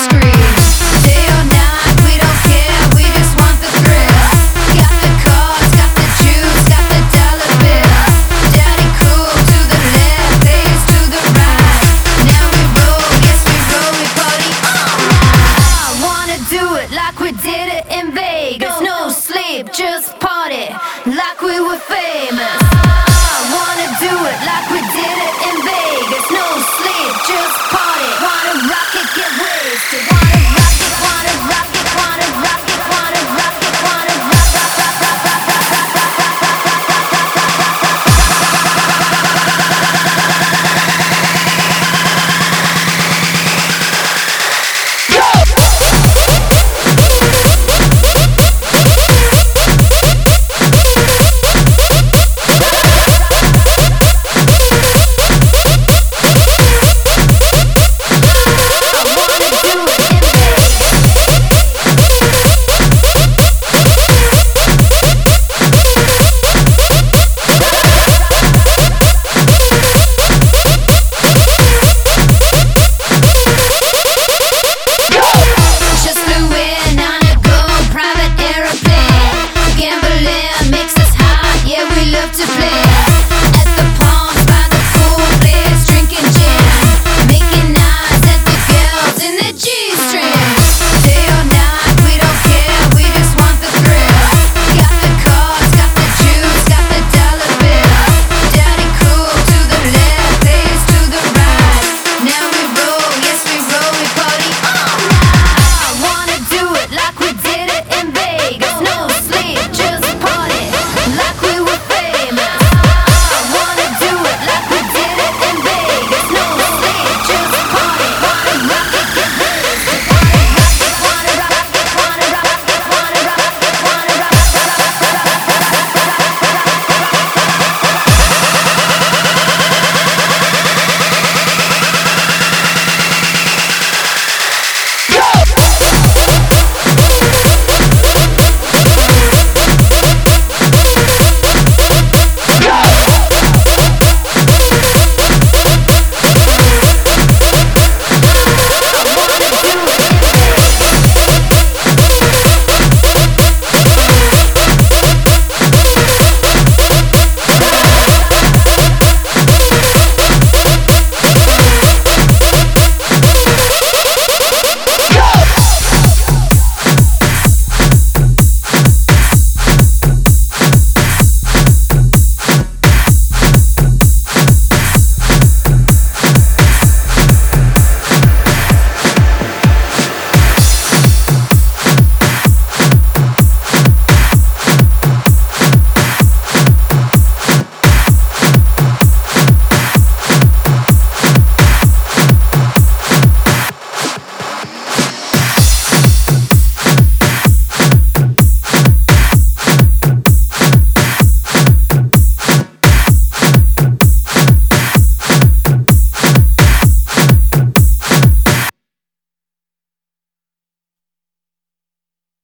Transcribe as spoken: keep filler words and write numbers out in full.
street. Day or night, we don't care, we just want the thrill. Got the cars, got the juice, got the dollar bill. Daddy cool to the left, bass to the right. Now we roll, yes we roll, we party all night. I wanna do it like we did it in Vegas. No sleep, just party like we were famous.